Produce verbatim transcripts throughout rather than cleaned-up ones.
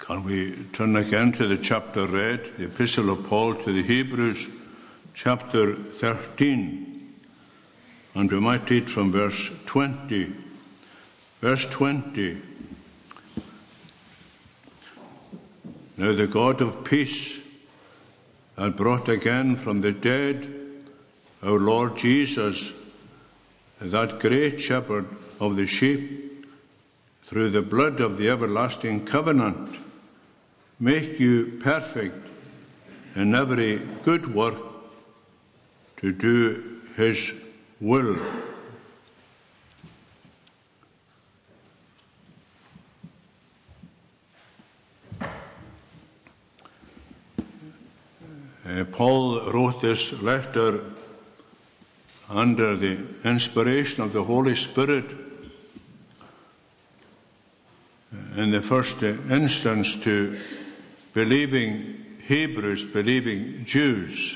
And we turn again to the chapter read, the Epistle of Paul to the Hebrews, chapter thirteen. And we might read from verse twenty. Verse twenty. Now the God of peace had brought again from the dead our Lord Jesus, that great shepherd of the sheep, through the blood of the everlasting covenant, make you perfect in every good work to do his will. Uh, Paul wrote this letter under the inspiration of the Holy Spirit, in the first instance to believing Hebrews, believing Jews,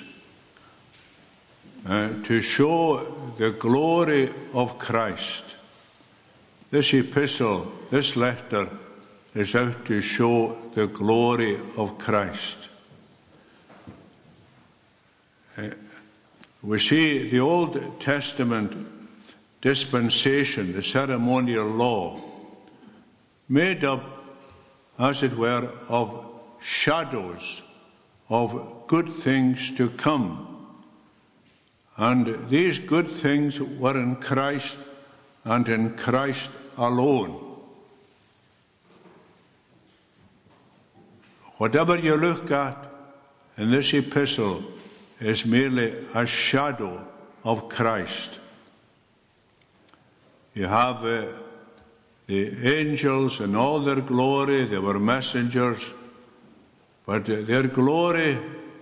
uh, to show the glory of Christ. This epistle, this letter, is out to show the glory of Christ. Uh, we see the Old Testament dispensation, the ceremonial law, made up, as it were, of shadows of good things to come. And these good things were in Christ and in Christ alone. Whatever you look at in this epistle is merely a shadow of Christ. You have uh, the angels in all their glory. They were messengers, but uh, their glory,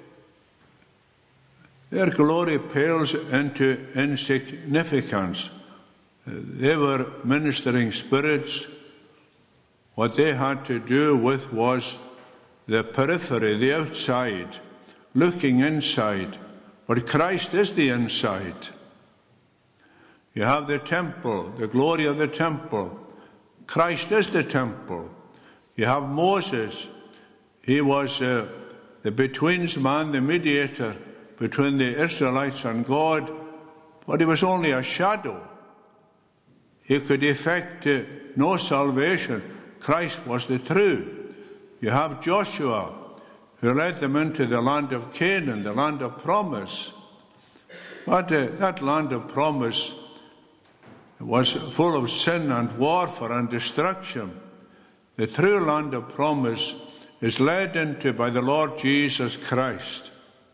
their glory pales into insignificance. Uh, they were ministering spirits. What they had to do with was the periphery, the outside, looking inside. But Christ is the inside. You have the temple, the glory of the temple. Christ is the temple. You have Moses. He was uh, the betweensman, the mediator between the Israelites and God, but he was only a shadow. He could effect uh, no salvation. Christ was the true. You have Joshua, who led them into the land of Canaan, the land of promise. But uh, that land of promise was full of sin and warfare and destruction. The true land of promise is led into by the Lord Jesus Christ.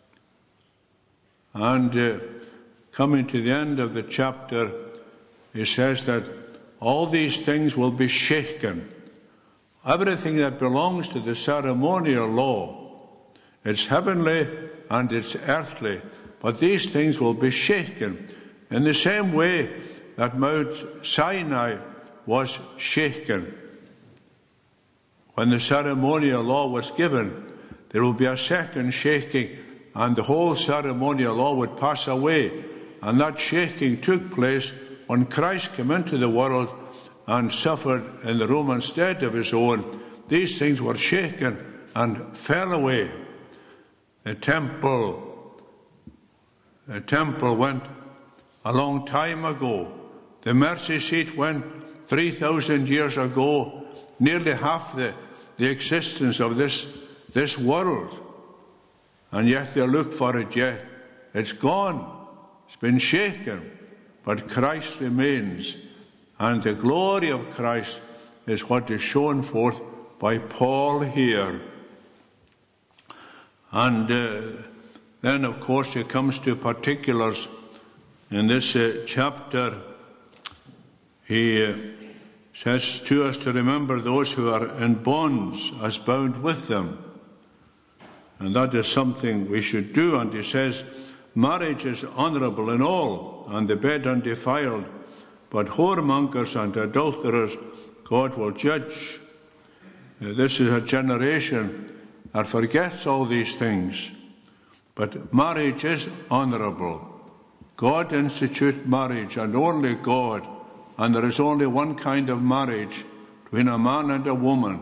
And uh, coming to the end of the chapter, he says that all these things will be shaken. Everything that belongs to the ceremonial law, it's heavenly and it's earthly, but these things will be shaken in the same way that Mount Sinai was shaken. When the ceremonial law was given, there will be a second shaking, and the whole ceremonial law would pass away. And that shaking took place when Christ came into the world and suffered in the Roman stead of his own. These things were shaken and fell away. The temple, the temple went a long time ago. The mercy seat went three thousand years ago, nearly half the, the existence of this, this world. And yet they look for it yet. It's gone. It's been shaken. But Christ remains. And the glory of Christ is what is shown forth by Paul here. And uh, then, of course, it comes to particulars in this uh, chapter. He uh, says to us to remember those who are in bonds as bound with them. And that is something we should do. And he says, marriage is honourable in all, and the bed undefiled, but whoremongers and adulterers God will judge. Now, this is a generation that forgets all these things. But marriage is honourable. God instituted marriage, and only God, and there is only one kind of marriage between a man and a woman,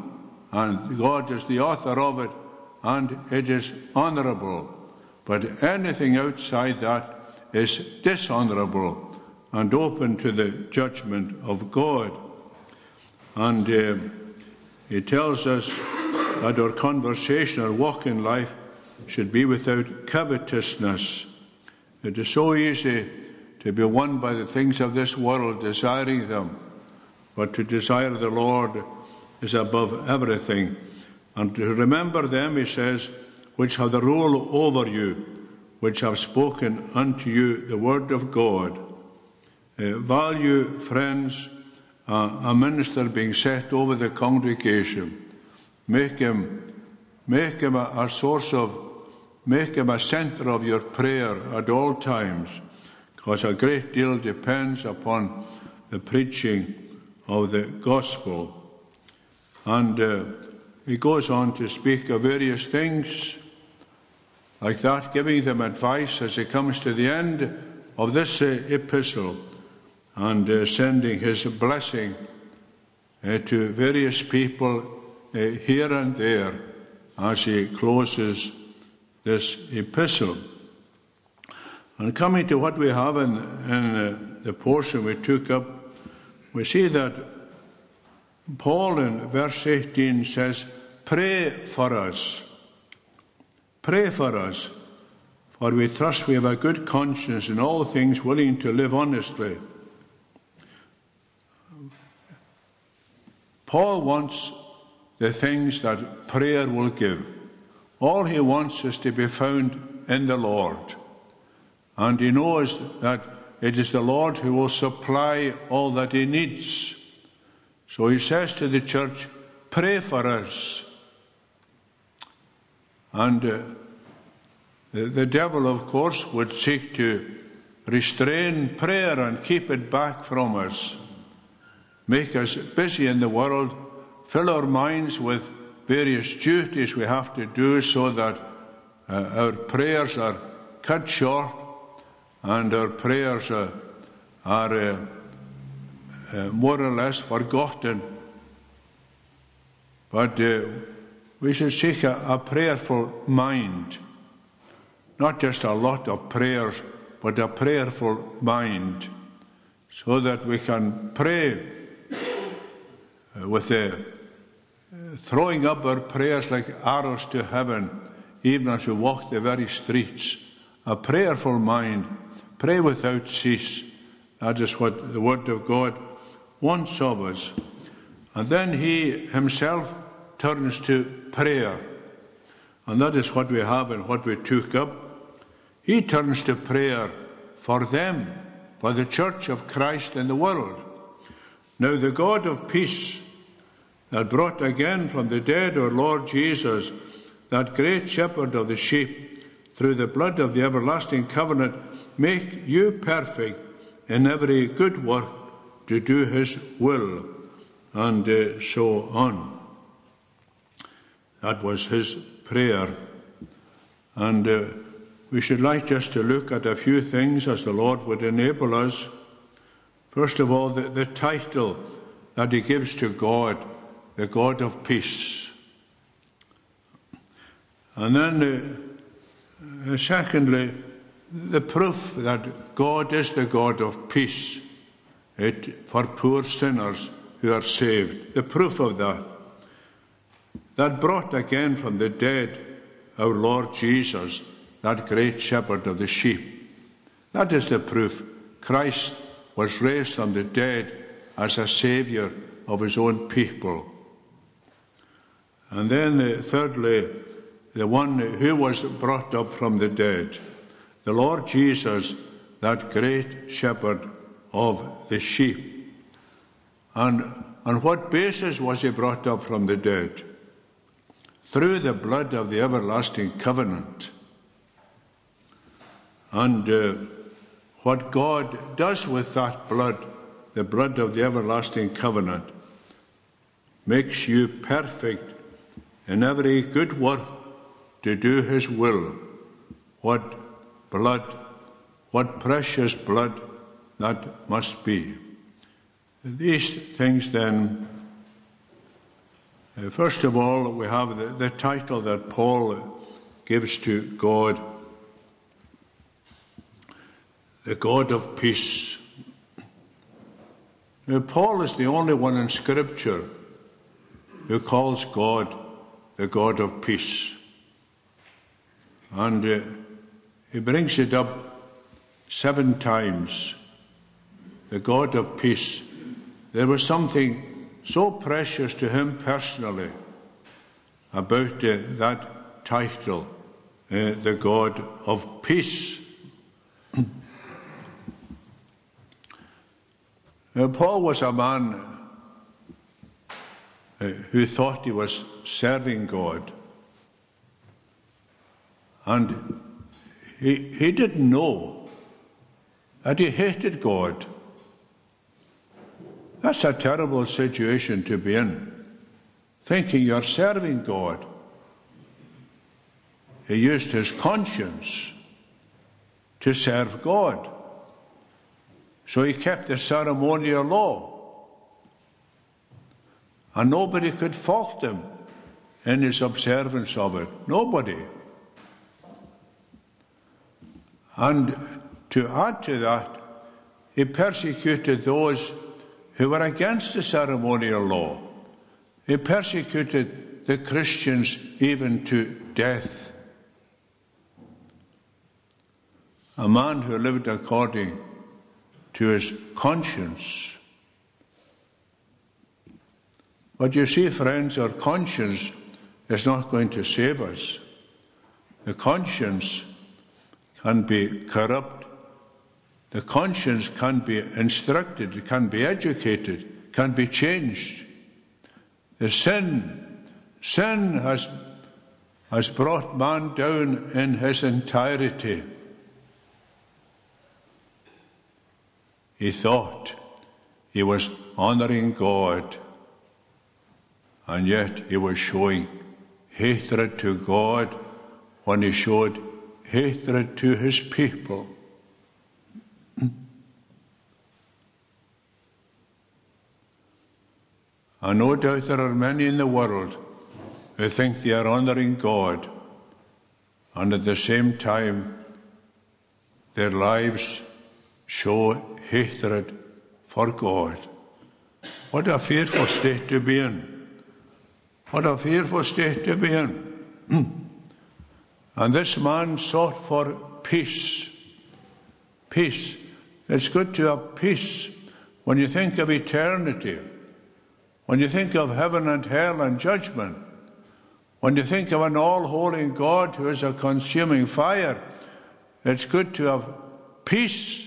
and God is the author of it, and it is honourable. But anything outside that is dishonourable and open to the judgment of God. And uh, he tells us that our conversation, our walk in life, should be without covetousness. It is so easy to be won by the things of this world, desiring them, but to desire the Lord is above everything. And to remember them, he says, which have the rule over you, which have spoken unto you the word of God. Uh, value, friends, uh, a minister being set over the congregation. Make him, make him a, a source of, make him a centre of your prayer at all times, because a great deal depends upon the preaching of the gospel. And uh, he goes on to speak of various things like that, giving them advice as he comes to the end of this uh, epistle, and uh, sending his blessing uh, to various people uh, here and there as he closes this epistle. And coming to what we have in, in uh, the portion we took up, we see that Paul in verse eighteen says, pray for us. Pray for us, for we trust we have a good conscience in all things, willing to live honestly. Paul wants the things that prayer will give. All he wants is to be found in the Lord. And he knows that it is the Lord who will supply all that he needs. So he says to the church, pray for us. And uh, the, the devil, of course, would seek to restrain prayer and keep it back from us, make us busy in the world, fill our minds with various duties we have to do so that uh, our prayers are cut short and our prayers uh, are uh, uh, more or less forgotten. But uh, we should seek a, a prayerful mind, not just a lot of prayers, but a prayerful mind, so that we can pray with the throwing up our prayers like arrows to heaven, even as we walk the very streets. A prayerful mind, pray without cease. That is what the Word of God wants of us. And then he himself turns to prayer. And that is what we have and what we took up. He turns to prayer for them, for the church of Christ in the world. Now the God of peace that brought again from the dead our Lord Jesus, that great shepherd of the sheep, through the blood of the everlasting covenant, make you perfect in every good work to do his will, and uh, so on. That was his prayer. And uh, we should like just to look at a few things as the Lord would enable us. First of all, the, the title that he gives to God, the God of peace. And then, uh, uh, secondly, the proof that God is the God of peace it, for poor sinners who are saved. The proof of that. That brought again from the dead our Lord Jesus, that great shepherd of the sheep. That is the proof. Christ was raised from the dead as a saviour of his own people. And then, uh, thirdly, the one who was brought up from the dead, the Lord Jesus, that great shepherd of the sheep. And on what basis was he brought up from the dead? Through the blood of the everlasting covenant. And uh, what God does with that blood, the blood of the everlasting covenant, makes you perfect in every good work to do his will. What blood, what precious blood that must be. These things then Uh, first of all, we have the, the title that Paul gives to God, the God of peace. Now, Paul is the only one in Scripture who calls God the God of peace. And uh, he brings it up seven times, the God of peace. There was something so precious to him personally about uh, that title, uh, the God of peace. Now, Paul was a man uh, who thought he was serving God. And he, he didn't know that he hated God. That's a terrible situation to be in, thinking you're serving God. He used his conscience to serve God. So he kept the ceremonial law. And nobody could fault him in his observance of it. Nobody. And to add to that, he persecuted those who were against the ceremonial law. He persecuted the Christians even to death. A man who lived according to his conscience. But you see, friends, our conscience is not going to save us. The conscience can be corrupt. The conscience can be instructed, it can be educated, can be changed. The sin, sin has, has brought man down in his entirety. He thought he was honoring God, and yet he was showing hatred to God when he showed hatred to his people. And no doubt there are many in the world who think they are honoring God, and at the same time their lives show hatred for God. What a fearful state to be in. What a fearful state to be in. And this man sought for peace. Peace. It's good to have peace when you think of eternity, when you think of heaven and hell and judgment, when you think of an all-holy God who is a consuming fire. It's good to have peace.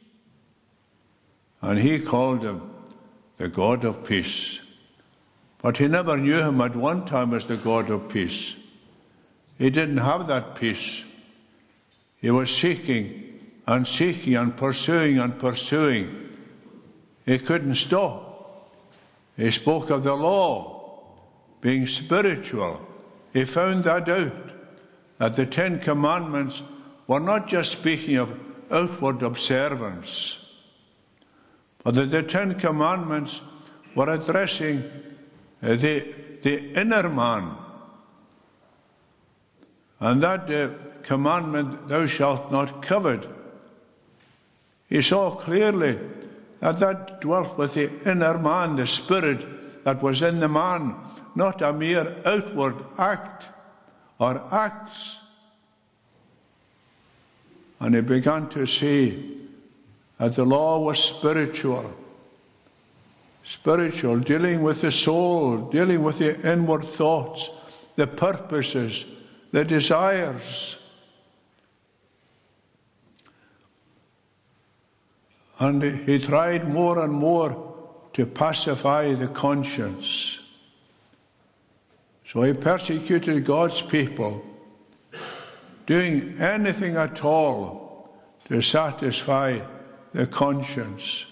And he called him the God of peace. But he never knew him at one time as the God of peace. He didn't have that peace. He was seeking and seeking and pursuing and pursuing. He couldn't stop. He spoke of the law being spiritual. He found that out, that the Ten Commandments were not just speaking of outward observance, but that the Ten Commandments were addressing uh, the, the inner man. And that uh, commandment, thou shalt not covet, he saw clearly that that dwelt with the inner man, the spirit that was in the man, not a mere outward act or acts. And he began to see that the law was spiritual. Spiritual, dealing with the soul, dealing with the inward thoughts, the purposes, the desires. And he tried more and more to pacify the conscience. So he persecuted God's people, doing anything at all to satisfy the conscience,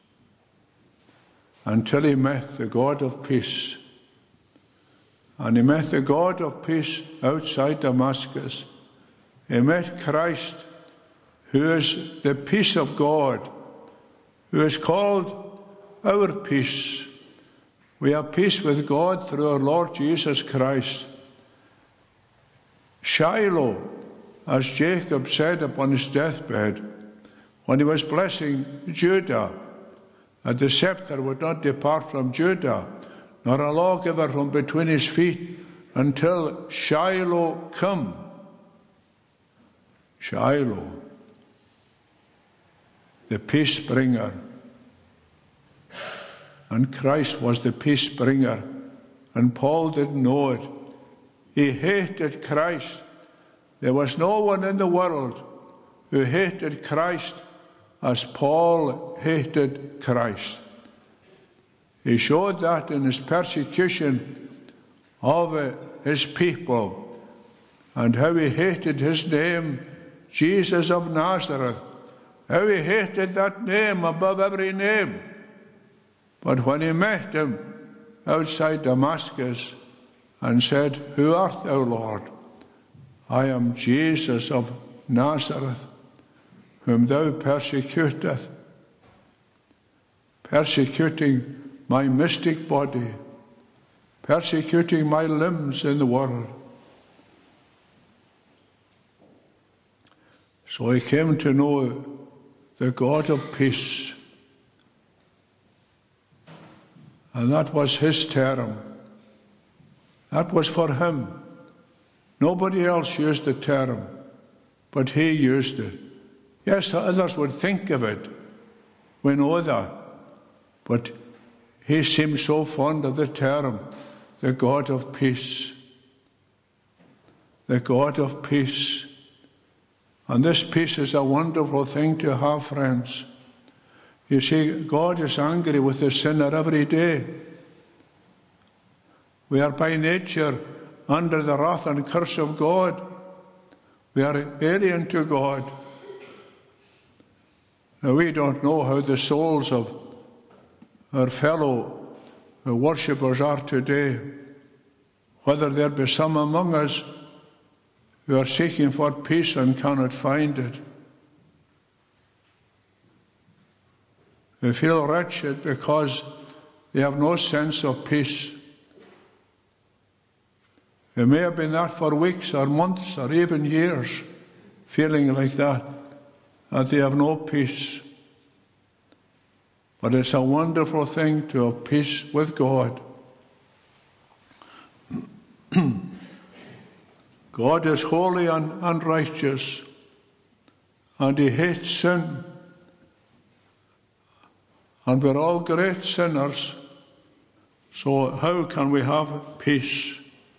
until he met the God of peace. And he met the God of peace outside Damascus. He met Christ, who is the peace of God, who is called our peace. We have peace with God through our Lord Jesus Christ. Shiloh, as Jacob said upon his deathbed, when he was blessing Judah, that the scepter would not depart from Judah, nor a lawgiver from between his feet, until Shiloh come. Shiloh, the peace bringer. And Christ was the peace bringer, and Paul didn't know it. He hated Christ. There was no one in the world who hated Christ as Paul hated Christ. He showed that in his persecution of uh, his people, and how he hated his name, Jesus of Nazareth, how he hated that name above every name. But when he met him outside Damascus and said, "Who art thou, Lord?" "I am Jesus of Nazareth, whom thou persecutest," persecuting my mystic body, persecuting my limbs in the world. So he came to know the God of peace. And that was his term. That was for him. Nobody else used the term, but he used it. Yes, others would think of it. We know that. But he seemed so fond of the term, the God of peace. The God of peace. And this peace is a wonderful thing to have, friends. You see, God is angry with the sinner every day. We are by nature under the wrath and curse of God. We are alien to God. Now, we don't know how the souls of our fellow worshippers are today, whether there be some among us who are seeking for peace and cannot find it. They feel wretched because they have no sense of peace. They may have been that for weeks or months or even years, feeling like that, that they have no peace. But it's a wonderful thing to have peace with God. God is holy and, and righteous, and he hates sin. And we're all great sinners, so how can we have peace?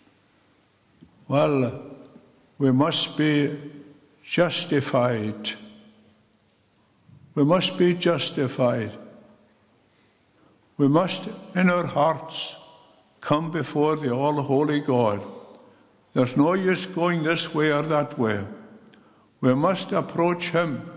Well, we must be justified. We must be justified. We must, in our hearts, come before the all-holy God. There's no use going this way or that way. We must approach him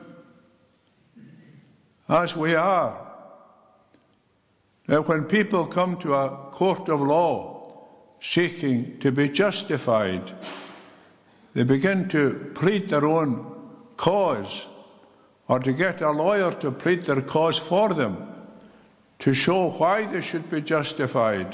as we are. Now, when people come to a court of law seeking to be justified, they begin to plead their own cause, or to get a lawyer to plead their cause for them, to show why they should be justified.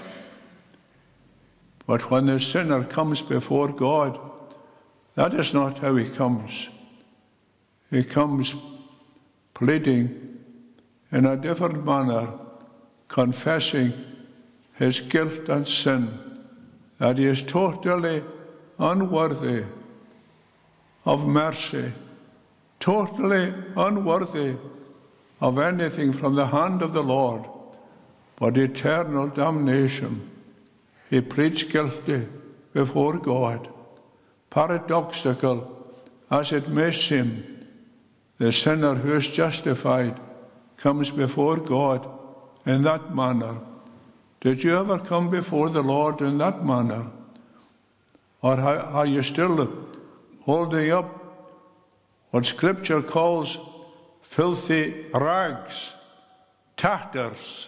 But when the sinner comes before God, that is not how he comes. He comes pleading in a different manner, confessing his guilt and sin, that he is totally unworthy of mercy, totally unworthy of anything from the hand of the Lord, but eternal damnation. He pleads guilty before God. Paradoxical as it may seem, the sinner who is justified comes before God in that manner. Did you ever come before the Lord in that manner? Or are you still holding up what Scripture calls filthy rags, tatters,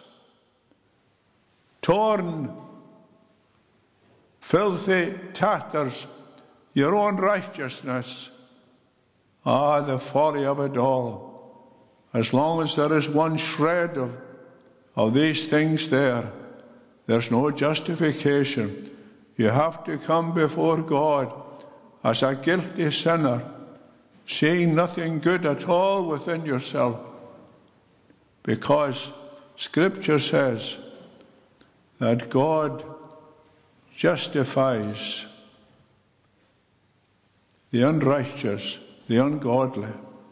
torn, filthy tatters, your own righteousness? Ah, the folly of it all. As long as there is one shred of, of these things there, there's no justification. You have to come before God as a guilty sinner, seeing nothing good at all within yourself, because Scripture says that God justifies the unrighteous, the ungodly.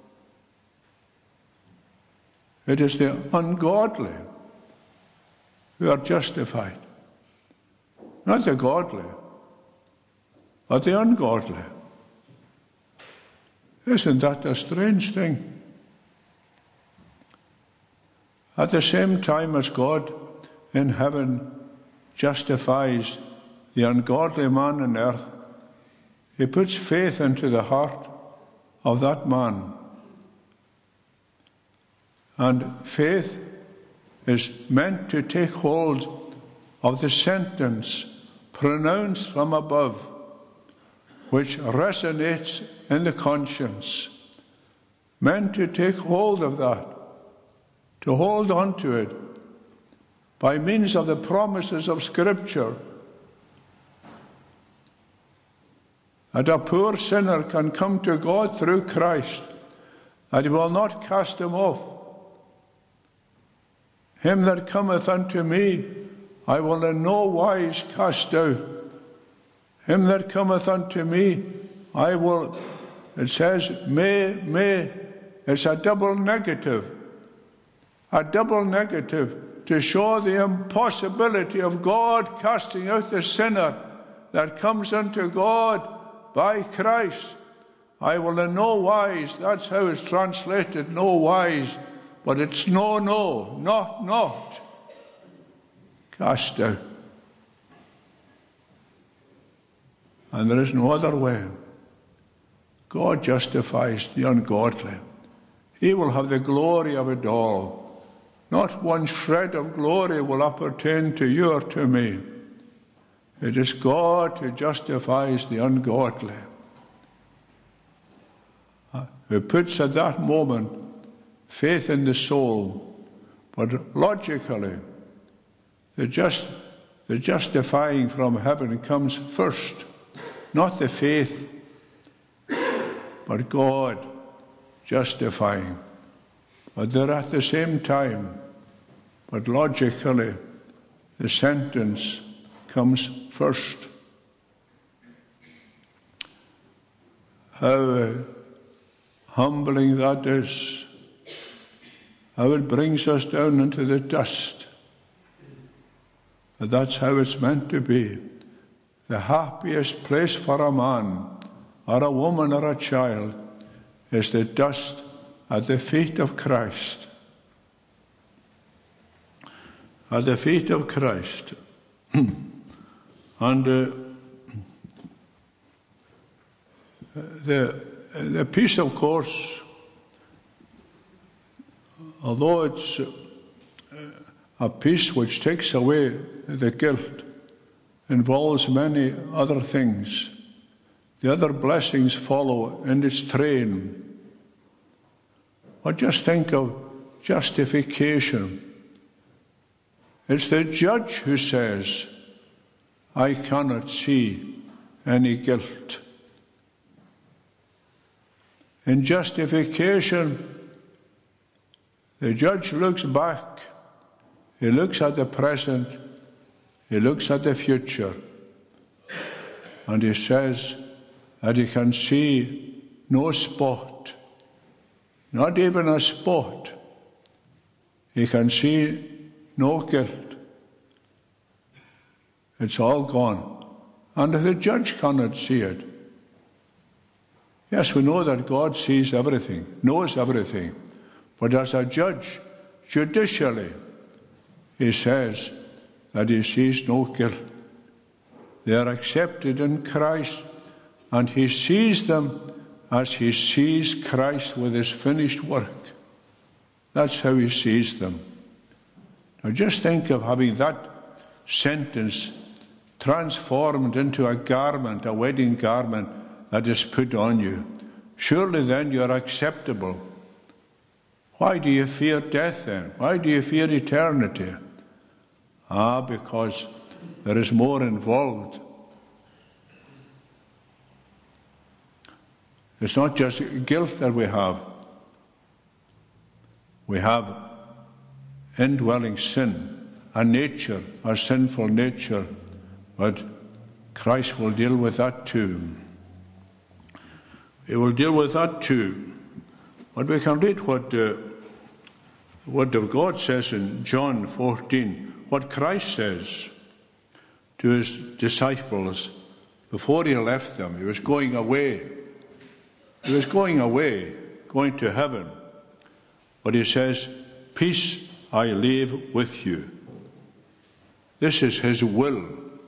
It is the ungodly who are justified, not the godly, but the ungodly. Isn't that a strange thing? At the same time as God in heaven justifies the ungodly man on earth, He puts faith into the heart of that man. And faith is meant to take hold of the sentence pronounced from above, which resonates in the conscience. Meant to take hold of that, to hold on to it by means of the promises of Scripture, that a poor sinner can come to God through Christ, that He will not cast him off. Him that cometh unto me, I will in no wise cast out. Him that cometh unto me, I will, it says, may, may, it's a double negative. A double negative to show the impossibility of God casting out the sinner that comes unto God by Christ. I will in no wise, that's how it's translated, no wise, but it's no, no, not, not, cast out. And there is no other way. God justifies the ungodly. He will have the glory of it all. Not one shred of glory will appertain to you or to me. It is God who justifies the ungodly, who puts at that moment faith in the soul. But logically, the just, the justifying from heaven comes first, not the faith, but God justifying. But they're at the same time. But logically, the sentence comes first. How uh, humbling that is. How it brings us down into the dust. But that's how it's meant to be. The happiest place for a man, or a woman, or a child, is the dust at the feet of Christ. At the feet of Christ. And uh, the, the peace, of course, although it's a peace which takes away the guilt, involves many other things. The other blessings follow in its train. But just think of justification. It's the judge who says, I cannot see any guilt. In justification, the judge looks back, he looks at the present, he looks at the future, and he says that he can see no spot, not even a spot. He can see no guilt. It's all gone. And if the judge cannot see it, yes, we know that God sees everything, knows everything, but as a judge, judicially, he says that he sees no guilt. They are accepted in Christ, and he sees them as he sees Christ with his finished work. That's how he sees them. Now just think of having that sentence transformed into a garment, a wedding garment that is put on you. Surely then you are acceptable. Why do you fear death then? Why do you fear eternity? Ah, because there is more involved. It's not just guilt that we have. We have indwelling sin, a nature, a sinful nature, but Christ will deal with that too. He will deal with that too. But we can read what uh, the Word of God says in John fourteen, what Christ says to his disciples before he left them. He was going away. He was going away, going to heaven. But he says, peace I leave with you. This is his will.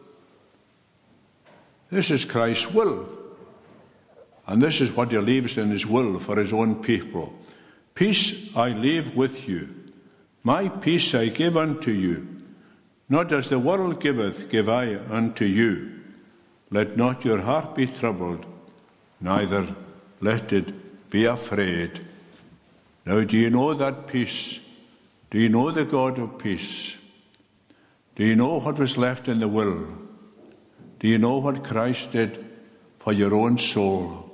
This is Christ's will. And this is what he leaves in his will for his own people. Peace I leave with you. My peace I give unto you. Not as the world giveth, give I unto you. Let not your heart be troubled, neither let it be afraid. Now, do you know that peace? Do you know the God of peace? Do you know what was left in the will? Do you know what Christ did for your own soul?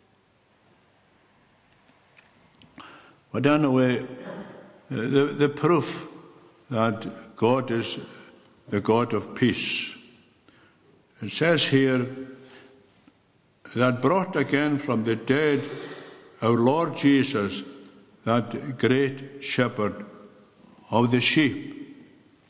But anyway, the, the proof that God is the God of peace. It says here, that brought again from the dead our Lord Jesus, that great shepherd of the sheep.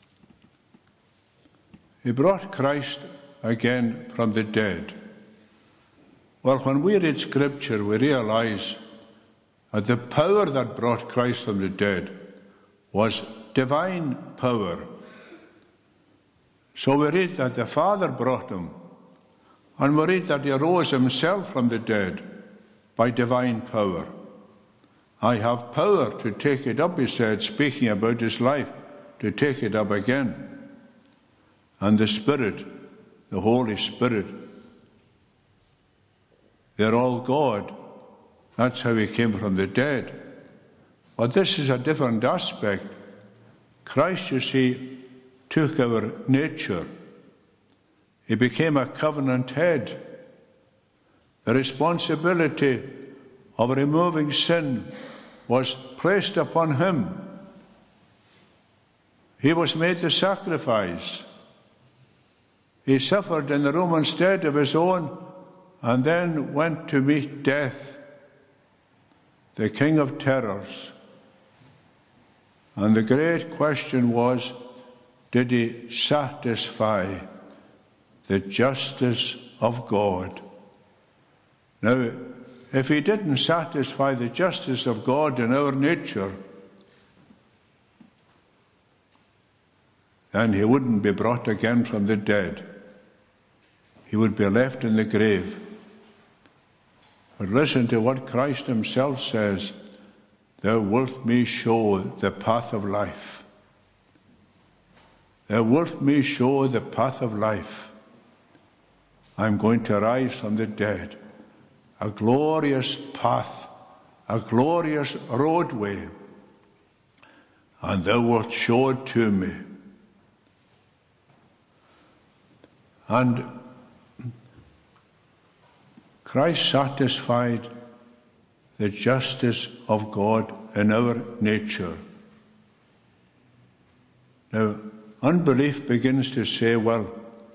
He brought Christ again from the dead. Well, when we read Scripture, we realize that the power that brought Christ from the dead was divine power. So we read that the Father brought him, and we read that he arose himself from the dead by divine power. I have power to take it up, he said, speaking about his life, to take it up again. And the Spirit, the Holy Spirit, they're all God. That's how he came from the dead. But this is a different aspect. Christ, you see, took our nature. He became a covenant head. The responsibility of removing sin was placed upon him. He was made the sacrifice. He suffered in the Roman stead of his own and then went to meet death, the king of terrors. And the great question was, did he satisfy the justice of God? Now, if he didn't satisfy the justice of God in our nature, then he wouldn't be brought again from the dead. He would be left in the grave. But listen to what Christ himself says, thou wilt me show the path of life. Thou wilt me show the path of life. I'm going to rise from the dead. A glorious path, a glorious roadway, and thou wilt show it to me. And Christ satisfied the justice of God in our nature. Now, unbelief begins to say, well,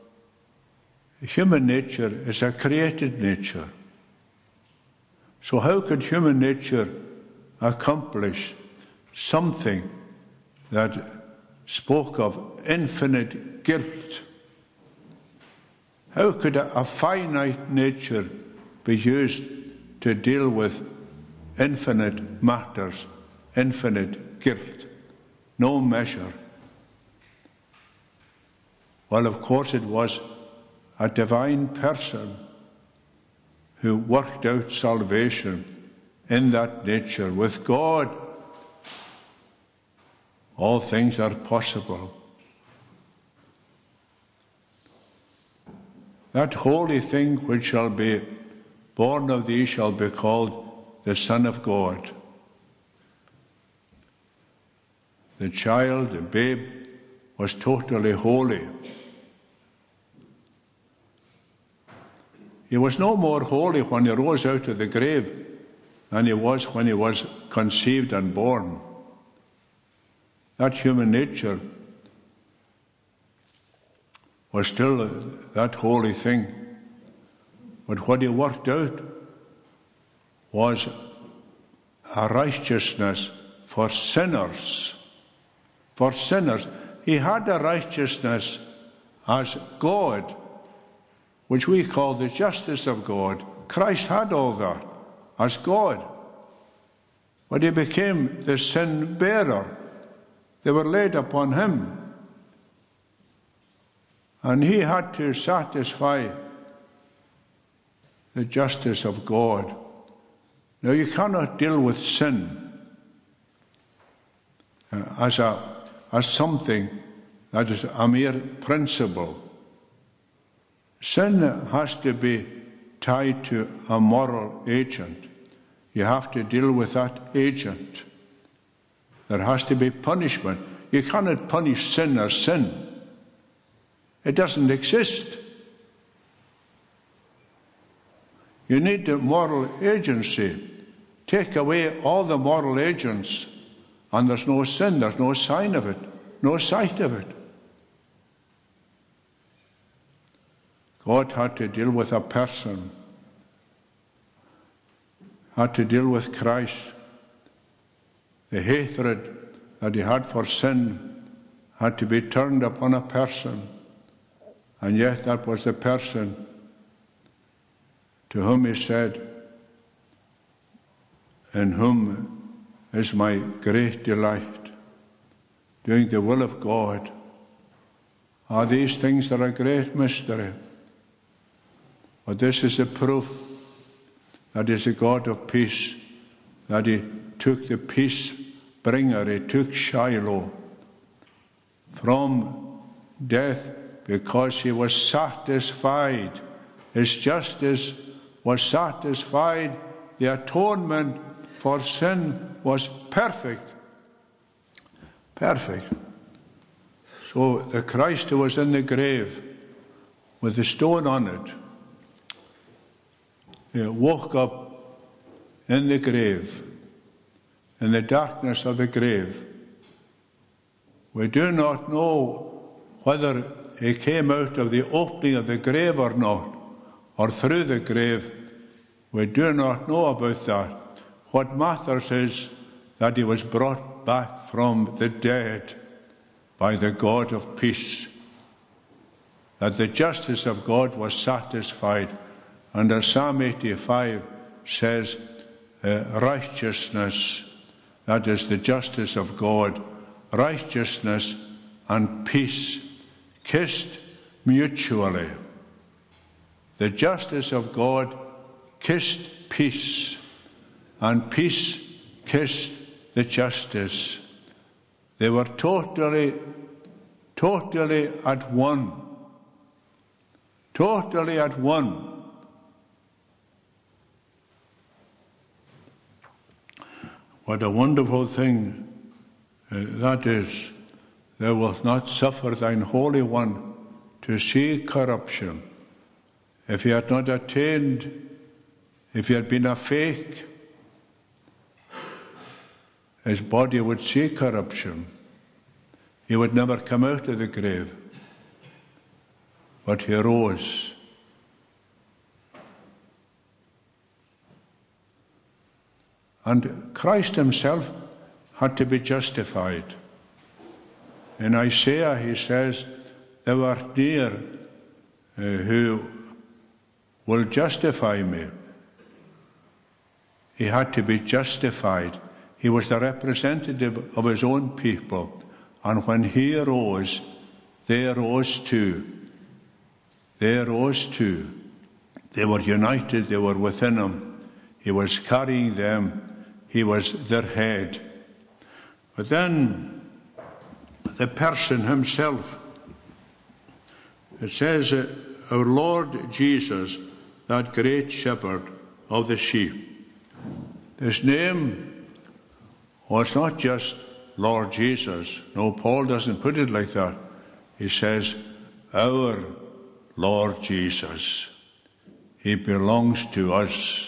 human nature is a created nature. So how could human nature accomplish something that spoke of infinite guilt? How could a, a finite nature be used to deal with infinite matters, infinite guilt? No measure. Well, of course it was a divine person who worked out salvation in that nature. With God, all things are possible. That holy thing which shall be born of thee shall be called the Son of God. The child, the babe, was totally holy. He was no more holy when he rose out of the grave than he was when he was conceived and born. That human nature was still that holy thing. But what he worked out was a righteousness for sinners. For sinners. He had a righteousness as God, which we call the justice of God. Christ had all that as God. But he became the sin bearer. They were laid upon him. And he had to satisfy the justice of God. Now, you cannot deal with sin uh, as a as something that is a mere principle. Sin has to be tied to a moral agent. You have to deal with that agent. There has to be punishment. You cannot punish sin as sin. It doesn't exist. You need the moral agency. Take away all the moral agents, and there's no sin, there's no sign of it, no sight of it. God had to deal with a person, had to deal with Christ. The hatred that he had for sin had to be turned upon a person, and yet that was the person to whom he said, "In whom is my great delight," doing the will of God. Are these things that are a great mystery? But this is a proof that he is a God of peace, that he took the peace bringer, he took Shiloh from death because he was satisfied. His justice was satisfied. The atonement for sin was perfect. Perfect. So the Christ who was in the grave with the stone on it, he woke up in the grave, in the darkness of the grave. We do not know whether he came out of the opening of the grave or not, or through the grave. We do not know about that. What matters is that he was brought back from the dead by the God of peace, that the justice of God was satisfied. And as Psalm eighty-five says, uh, righteousness, that is the justice of God, righteousness and peace kissed mutually. The justice of God kissed peace, and peace kissed the justice. They were totally, totally at one. Totally at one. What a wonderful thing uh, that is. Thou wilt not suffer thine Holy One to see corruption. If he had not attained, if he had been a fake, his body would see corruption. He would never come out of the grave. But he rose. And Christ himself had to be justified. In Isaiah he says, "Thou art near, uh, who will justify me." He had to be justified. He was the representative of his own people. And when he arose, they arose too. They arose too. They were united, they were within him. He was carrying them. He was their head. But then the person himself, it says, uh, our Lord Jesus, that great shepherd of the sheep. His name was not just Lord Jesus. No, Paul doesn't put it like that. He says, our Lord Jesus. He belongs to us.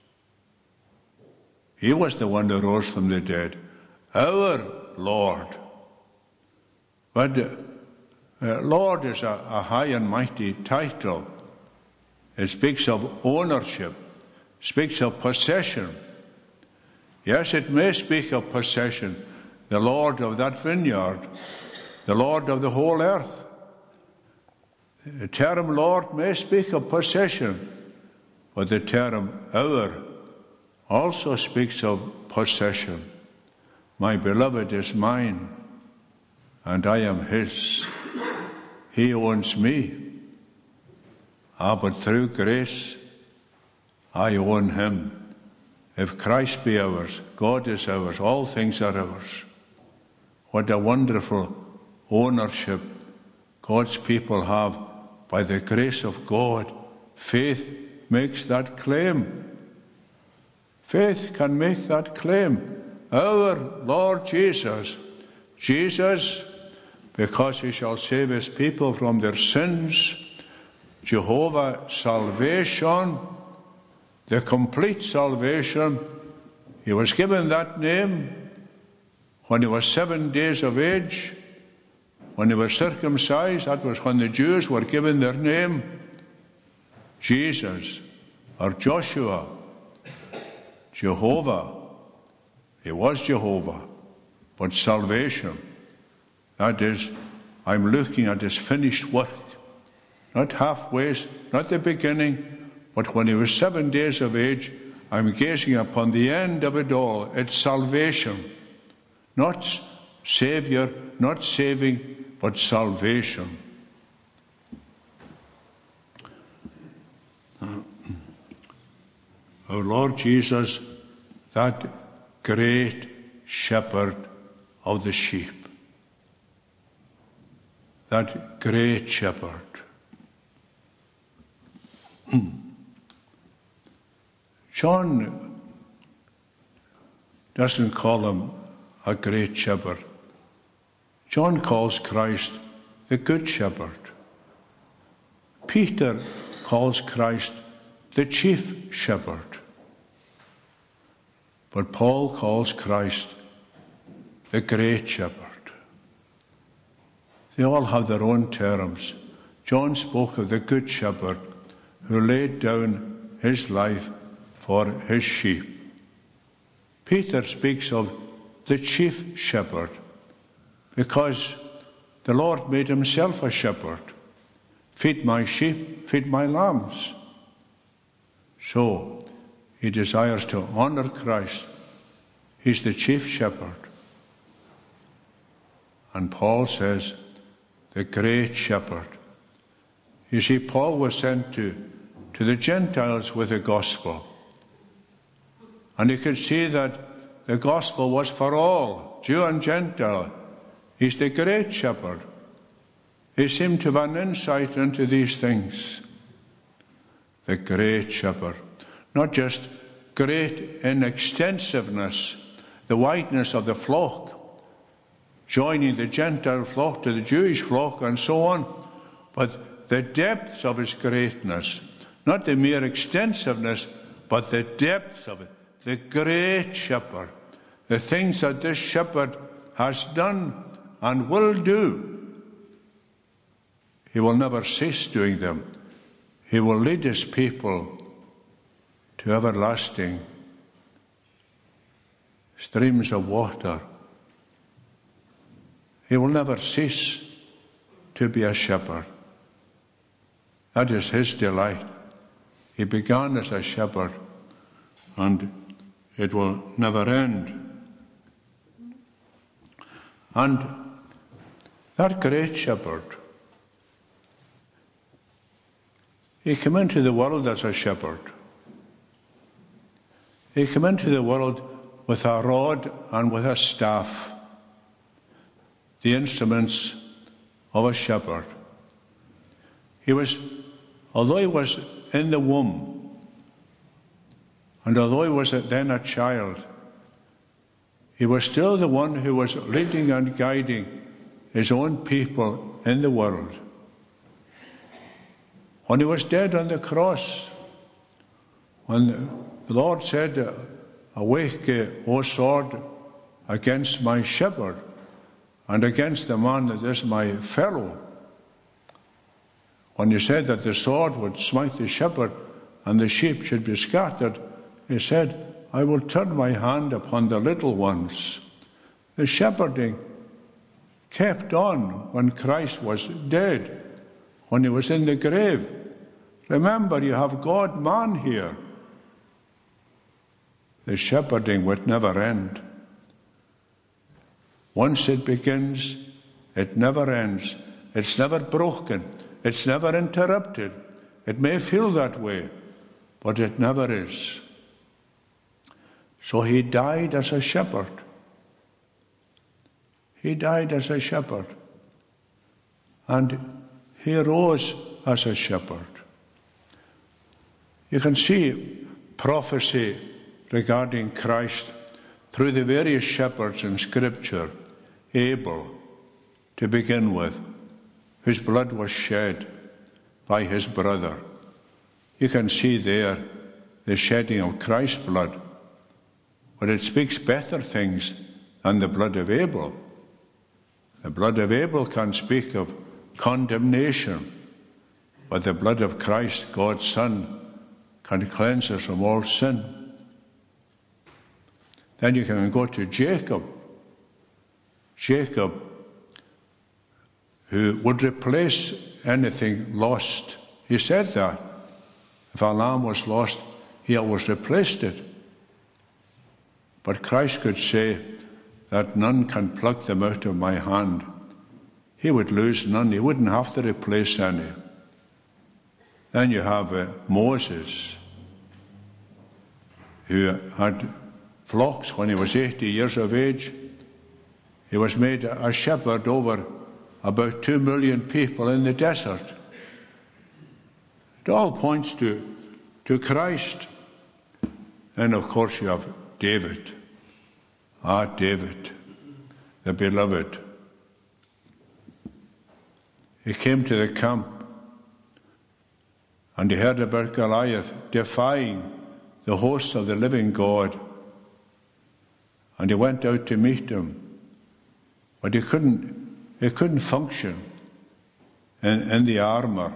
He was the one that rose from the dead. Our Lord. But uh, uh, Lord is a, a high and mighty title. It speaks of ownership, speaks of possession. Yes, it may speak of possession. The Lord of that vineyard, the Lord of the whole earth. The term Lord may speak of possession, but the term our also speaks of possession. My beloved is mine, and I am his. He owns me. Ah, but through grace, I own him. If Christ be ours, God is ours, all things are ours. What a wonderful ownership God's people have by the grace of God. Faith makes that claim. Faith can make that claim. Our Lord Jesus. Jesus, because he shall save his people from their sins. Jehovah, salvation, the complete salvation. He was given that name when he was seven days of age. When he was circumcised, that was when the Jews were given their name. Jesus, or Joshua, Jehovah. He was Jehovah, but salvation. That is, I'm looking at his finished work. Not halfway, not the beginning, but when he was seven days of age, I'm gazing upon the end of it all. It's salvation. Not Savior, not saving, but salvation. Our Lord Jesus, that great shepherd of the sheep. That great shepherd. John doesn't call him a great shepherd. John calls Christ the Good Shepherd. Peter calls Christ the Chief Shepherd. But Paul calls Christ the Great Shepherd. They all have their own terms. John spoke of the Good Shepherd who laid down his life for his sheep. Peter speaks of the Chief Shepherd, because the Lord made himself a shepherd. Feed my sheep, feed my lambs. So he desires to honor Christ. He's the chief shepherd. And Paul says, the great shepherd. You see, Paul was sent to, to the Gentiles with the gospel. And you could see that the gospel was for all, Jew and Gentile. He's the great shepherd. He seemed to have an insight into these things. The great shepherd. Not just great in extensiveness, the wideness of the flock, joining the Gentile flock to the Jewish flock and so on, but the depths of his greatness. Not the mere extensiveness, but the depths of it. The great shepherd. The things that this shepherd has done and will do. He will never cease doing them. He will lead his people to everlasting streams of water. He will never cease to be a shepherd. That is his delight. He began as a shepherd, and it will never end. And that great shepherd, he came into the world as a shepherd. He came into the world with a rod and with a staff, the instruments of a shepherd. He was, although he was in the womb, and although he was then a child, He was still the one who was leading and guiding his own people in the world. When he was dead on the cross, when the Lord said, "Awake, O sword, against my shepherd, and against the man that is my fellow," when he said that the sword would smite the shepherd and the sheep should be scattered, he said, "I will turn my hand upon the little ones." The shepherding kept on when Christ was dead, when he was in the grave. Remember, you have God-man here. The shepherding would never end. Once it begins, it never ends. It's never broken. It's never interrupted. It may feel that way, but it never is. So he died as a shepherd. He died as a shepherd. And he rose as a shepherd. You can see prophecy regarding Christ through the various shepherds in Scripture. Abel, to begin with, whose blood was shed by his brother. You can see there the shedding of Christ's blood, but it speaks better things than the blood of Abel. The blood of Abel can speak of condemnation, but the blood of Christ, God's Son, can cleanse us from all sin. Then you can go to Jacob. Jacob, who would replace anything lost. He said that. If a lamb was lost, he always replaced it. But Christ could say that none can pluck them out of my hand. He would lose none. He wouldn't have to replace any. Then you have uh, Moses, who had flocks when he was eighty years of age. He was made a shepherd over about two million people in the desert. It all points to, to Christ. And of course you have David. Ah, David, the beloved. He came to the camp and he heard about Goliath defying the host of the living God. And he went out to meet him. But he couldn't, he couldn't function in, in the armor.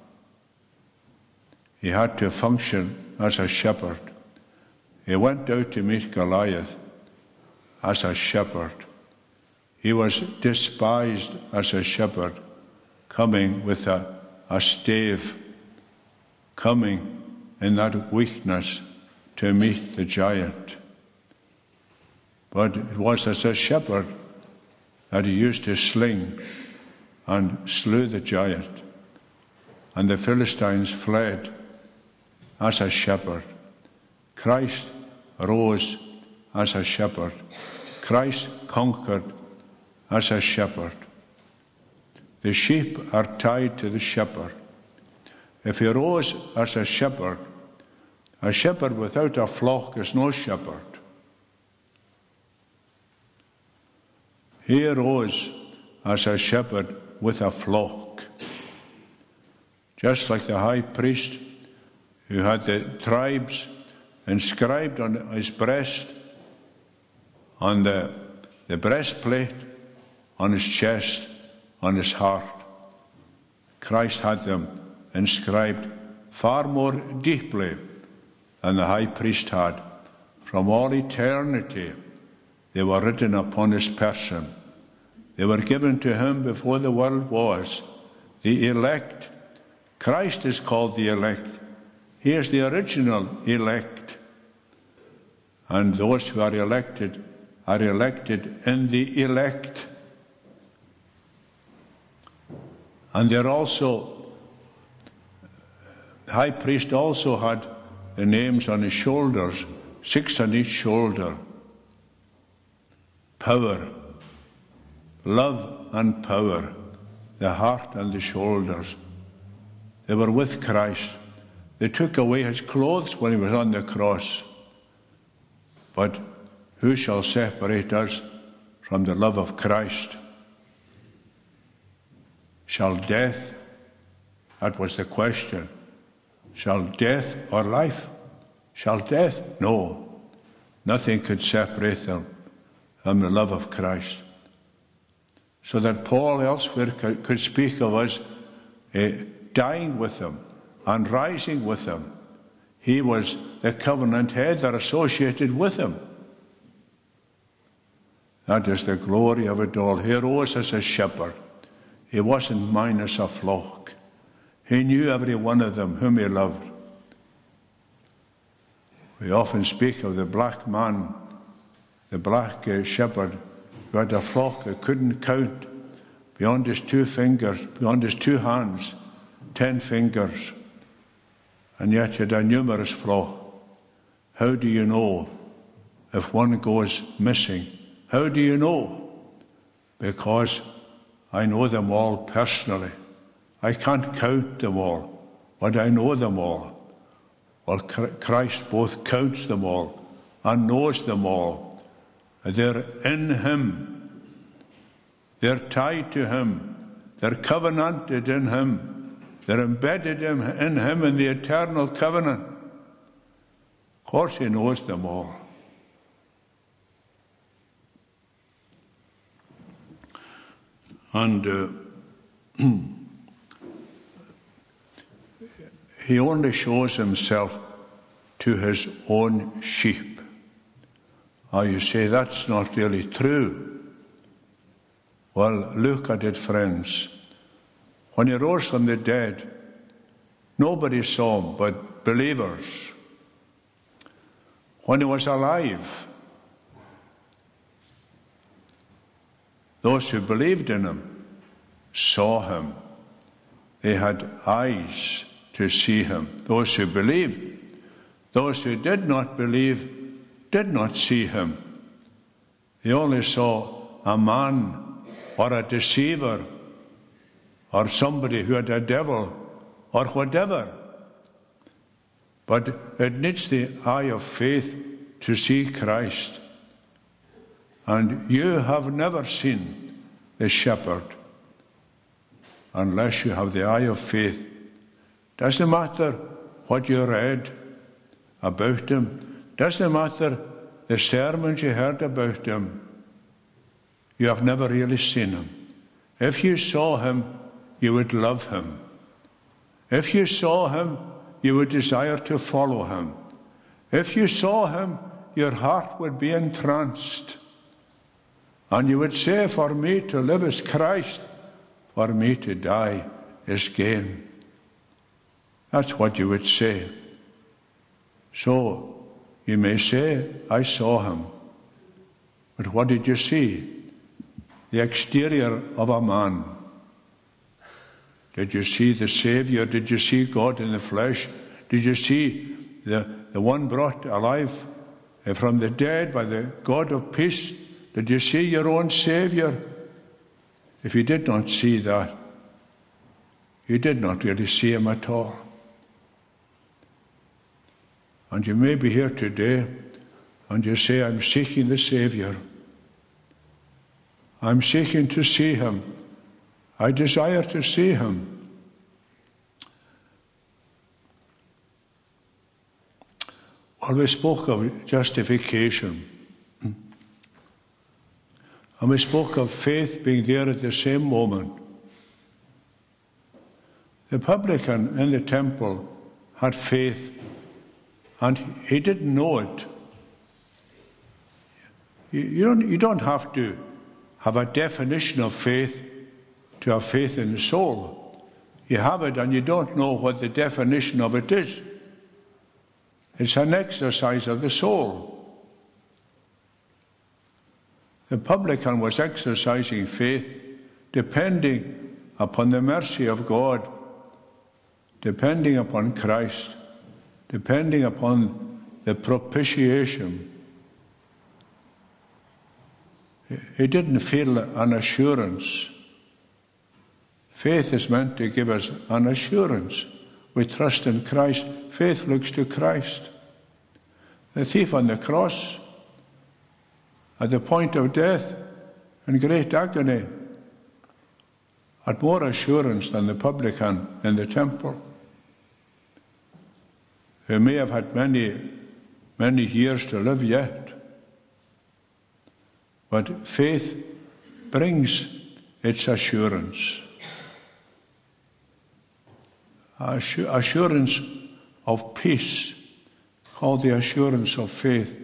He had to function as a shepherd. He went out to meet Goliath as a shepherd. He was despised as a shepherd, coming with a, a stave, coming in that weakness to meet the giant. But it was as a shepherd that he used his sling and slew the giant. And the Philistines fled as a shepherd. Christ rose as a shepherd. Christ conquered as a shepherd. The sheep are tied to the shepherd. If he rose as a shepherd, a shepherd without a flock is no shepherd. He arose as a shepherd with a flock. Just like the high priest who had the tribes inscribed on his breast, on the, the breastplate, on his chest, on his heart. Christ had them inscribed far more deeply than the high priest had. From all eternity, they were written upon his person. They were given to him before the world was. The elect. Christ is called the elect. He is the original elect. And those who are elected are elected in the elect. And they're also, the high priest also had the names on his shoulders, six on each shoulder. Power, love and power, the heart and the shoulders. They were with Christ. They took away his clothes when he was on the cross. But Who shall separate us from the love of Christ? Shall death, that was the question, shall death or life? Shall death? No. Nothing could separate them from the love of Christ. So that Paul elsewhere could speak of us uh, dying with him and rising with him. He was the covenant head that associated with him. That is the glory of it all. He rose as a shepherd. He wasn't minus a flock. He knew every one of them whom he loved. We often speak of the black man, the black uh, shepherd who had a flock that couldn't count beyond his two fingers, beyond his two hands, ten fingers, and yet he had a numerous flock. How do you know if one goes missing? How do you know? Because I know them all personally. I can't count them all, but I know them all. Well, Christ both counts them all and knows them all. They're in him. They're tied to him. They're covenanted in him. They're embedded in him in the eternal covenant. Of course he knows them all. And uh, he only shows himself to his own sheep. Oh, you say, that's not really true. Well, look at it, friends. When he rose from the dead, nobody saw him but believers. When he was alive, those who believed in him saw him. They had eyes to see him. Those who believed, those who did not believe, did not see him. They only saw a man or a deceiver or somebody who had a devil or whatever. But it needs the eye of faith to see Christ. And you have never seen the shepherd unless you have the eye of faith. Doesn't matter what you read about him. Doesn't matter the sermons you heard about him. You have never really seen him. If you saw him, you would love him. If you saw him, you would desire to follow him. If you saw him, your heart would be entranced. And you would say, for me to live is Christ, for me to die is gain. That's what you would say. So, you may say, I saw him. But what did you see? The exterior of a man. Did you see the Savior? Did you see God in the flesh? Did you see the, the one brought alive from the dead by the God of peace? Did you see your own Savior? If you did not see that, you did not really see him at all. And you may be here today and you say, I'm seeking the Savior. I'm seeking to see him. I desire to see him. Well, we spoke of justification. And we spoke of faith being there at the same moment. The publican in the temple had faith, and he didn't know it. You don't, you don't have to have a definition of faith to have faith in the soul. You have it and you don't know what the definition of it is. It's an exercise of the soul. The publican was exercising faith, depending upon the mercy of God, depending upon Christ, depending upon the propitiation. He didn't feel an assurance. Faith is meant to give us an assurance. We trust in Christ. Faith looks to Christ. The thief on the cross, at the point of death in great agony, had more assurance than the publican in the temple, who may have had many, many years to live yet. But faith brings its assurance. Assurance of peace, called the assurance of faith.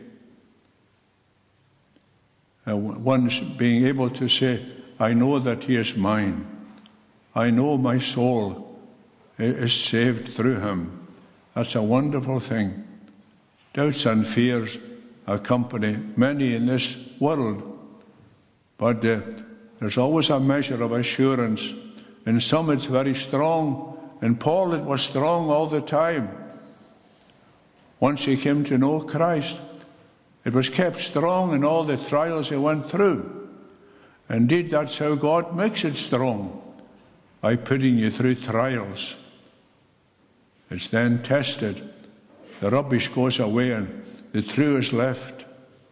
Uh, one's being able to say, I know that he is mine. I know my soul is saved through him. That's a wonderful thing. Doubts and fears accompany many in this world, but uh, there's always a measure of assurance. In some it's very strong. In Paul it was strong all the time. Once he came to know Christ, it was kept strong in all the trials he went through. Indeed, that's how God makes it strong, by putting you through trials. It's then tested. The rubbish goes away and the true is left.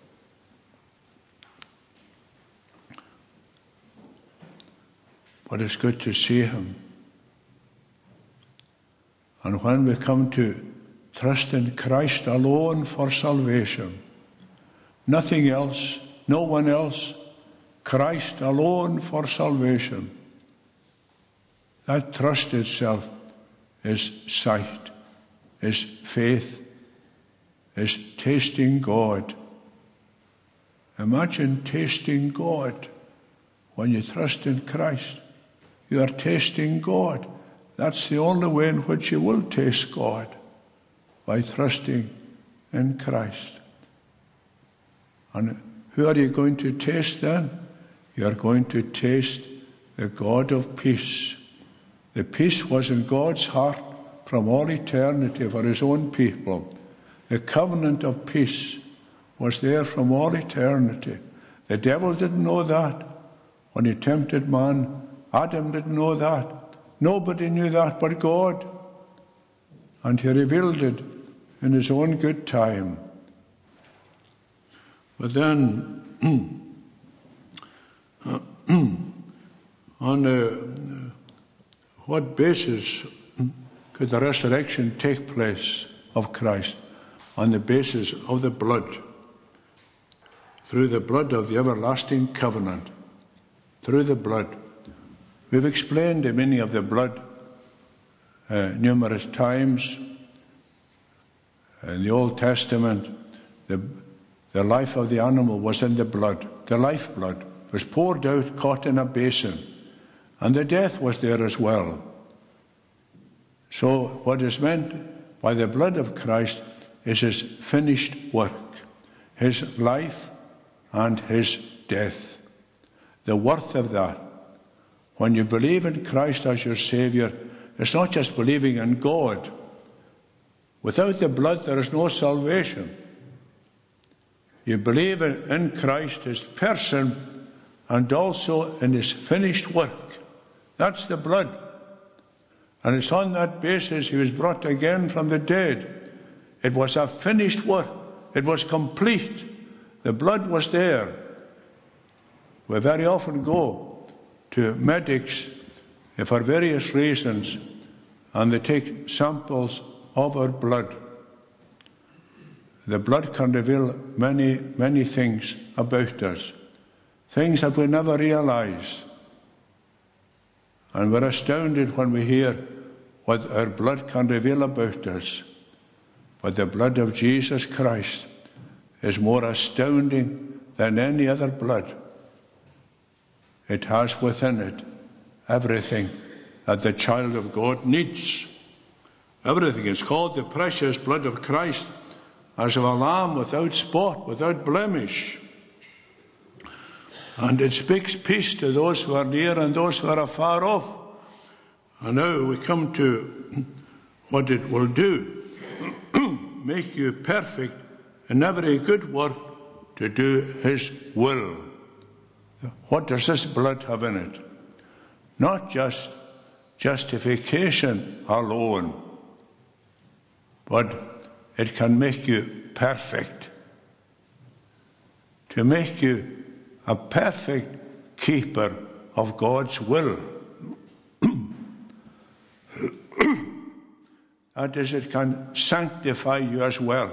But it's good to see him. And when we come to trust in Christ alone for salvation, nothing else, no one else, Christ alone for salvation, that trust itself is sight, is faith, is tasting God. Imagine tasting God when you trust in Christ. You are tasting God. That's the only way in which you will taste God, by trusting in Christ. And who are you going to taste then? You are going to taste the God of peace. The peace was in God's heart from all eternity for his own people. The covenant of peace was there from all eternity. The devil didn't know that. When he tempted man, Adam didn't know that. Nobody knew that but God. And he revealed it in his own good time. But then, on uh, what basis could the resurrection take place of Christ? On the basis of the blood. Through the blood of the everlasting covenant. Through the blood. We've explained the meaning of the blood uh, numerous times. In the Old Testament, the, the life of the animal was in the blood. The lifeblood was poured out, caught in a basin. And the death was there as well. So what is meant by the blood of Christ is his finished work, his life and his death. The worth of that. When you believe in Christ as your Saviour, it's not just believing in God. Without the blood, there is no salvation. You believe in, in Christ, his person, and also in his finished work. That's the blood. And it's on that basis he was brought again from the dead. It was a finished work. It was complete. The blood was there. We very often go to medics for various reasons, and they take samples of our blood. The blood can reveal many, many things about us, things that we never realize. And we're astounded when we hear what our blood can reveal about us. But the blood of Jesus Christ is more astounding than any other blood. It has within it everything that the child of God needs. Everything is called the precious blood of Christ, as of a lamb without spot, without blemish. And it speaks peace to those who are near and those who are afar off. And now we come to what it will do. Make you perfect in every good work to do his will. What does this blood have in it? Not just justification alone, but it can make you perfect. to make you a perfect keeper of God's will. That is, it can sanctify you as well.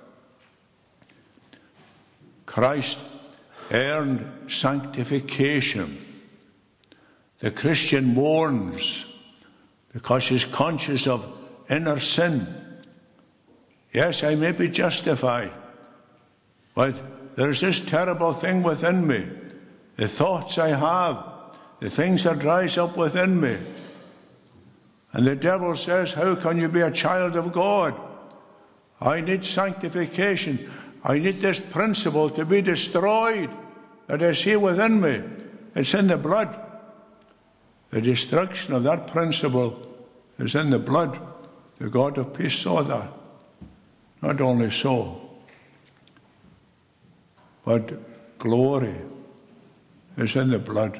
Christ earned sanctification. The Christian mourns because he's conscious of inner sin. Yes, I may be justified, but there's this terrible thing within me. The thoughts I have, the things that rise up within me. And the devil says, how can you be a child of God? I need sanctification. I need this principle to be destroyed that I see within me. It's in the blood. The destruction of that principle is in the blood. The God of peace saw that. Not only so, but glory is in the blood.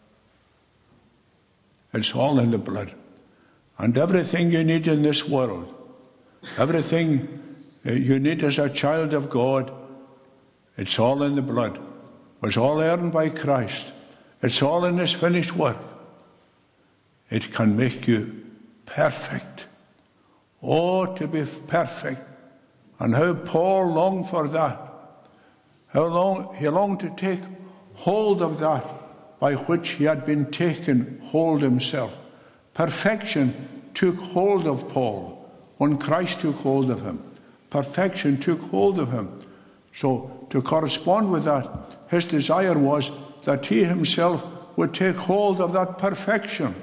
It's all in the blood. And everything you need in this world, everything you need as a child of God, it's all in the blood. It was all earned by Christ. It's all in His finished work. It can make you perfect. Oh, to be perfect. And how Paul longed for that. How long he longed to take hold of that by which he had been taken hold himself. Perfection took hold of Paul when Christ took hold of him. Perfection took hold of him. So to correspond with that, his desire was that he himself would take hold of that perfection.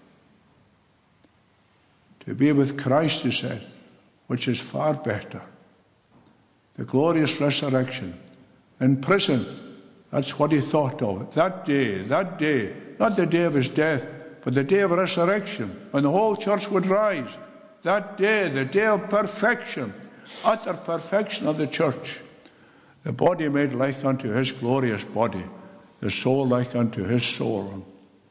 To be with Christ, he said, which is far better. The glorious resurrection. In prison, that's what he thought of. That day, that day, not the day of his death, but the day of resurrection, when the whole church would rise. That day, the day of perfection, utter perfection of the church. The body made like unto his glorious body, the soul like unto his soul.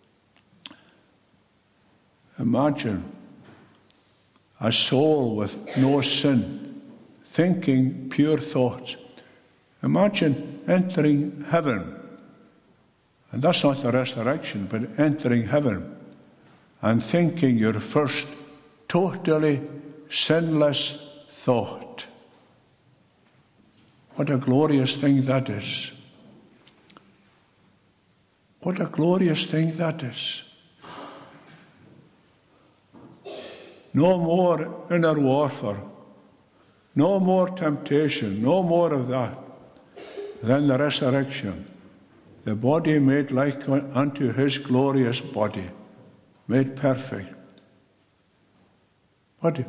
Imagine a soul with no sin, thinking pure thoughts. Imagine entering heaven, and that's not the resurrection, but entering heaven and thinking your first totally sinless thought. What a glorious thing that is. What a glorious thing that is. No more inner warfare, no more temptation, no more of that. Then the resurrection, the body made like unto his glorious body, made perfect. But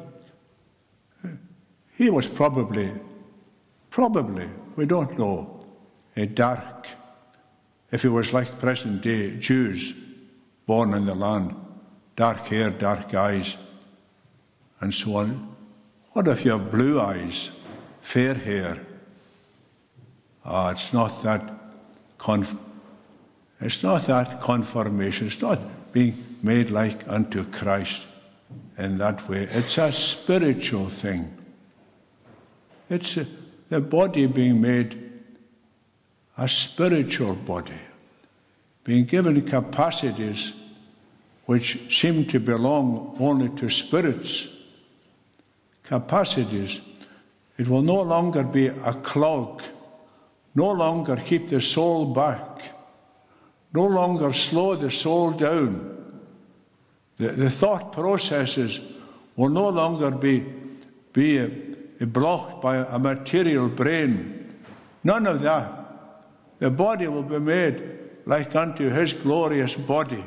he was probably, probably, we don't know, a dark, if he was like present day Jews born in the land, dark hair, dark eyes, and so on. What if you have blue eyes, fair hair? Ah, it's not that conf- it's not that conformation. It's not being made like unto Christ in that way. It's a spiritual thing. It's a, the body being made a spiritual body, being given capacities which seem to belong only to spirits. Capacities. It will no longer be a clog, no longer keep the soul back, no longer slow the soul down. The, the thought processes will no longer be, be a, a blocked by a material brain. None of that. The body will be made like unto his glorious body.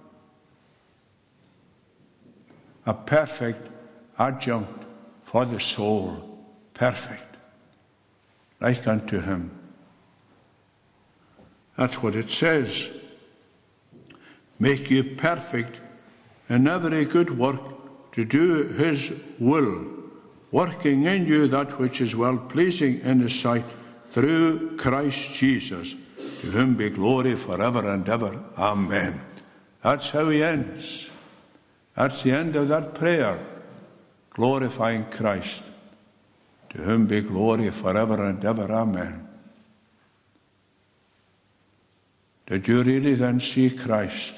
A perfect adjunct for the soul. Perfect. Like unto him. That's what it says. Make you perfect in every good work to do his will, working in you that which is well-pleasing in his sight, through Christ Jesus, to whom be glory forever and ever. Amen. That's how he ends. That's the end of that prayer, glorifying Christ, to whom be glory forever and ever. Amen. Did you really then see Christ?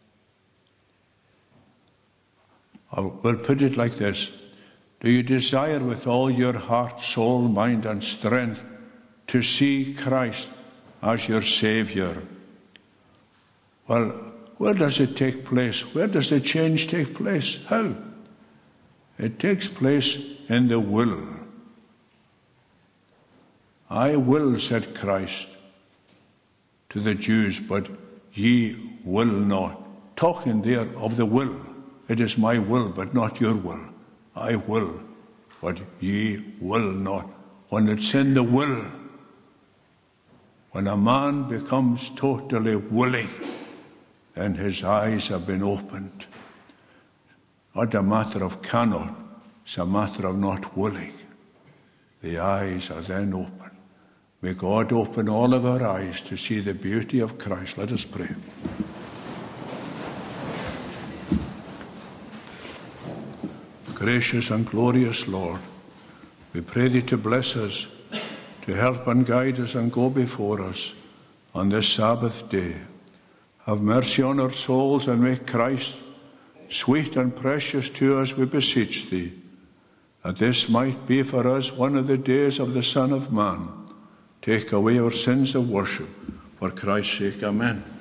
I'll, we'll put it like this. Do you desire with all your heart, soul, mind, and strength to see Christ as your Saviour? Well, where does it take place? Where does the change take place? How? It takes place in the will. I will, said Christ to the Jews, but ye will not. Talking there of the will. It is my will, but not your will. I will, but ye will not. When it's in the will, when a man becomes totally willing, then his eyes have been opened. Not a matter of cannot, it's a matter of not willing. The eyes are then open. May God open all of our eyes to see the beauty of Christ. Let us pray. Gracious and glorious Lord, we pray Thee to bless us, to help and guide us and go before us on this Sabbath day. Have mercy on our souls and make Christ sweet and precious to us, we beseech Thee, that this might be for us one of the days of the Son of Man. Take away our sins of worship, for Christ's sake. Amen.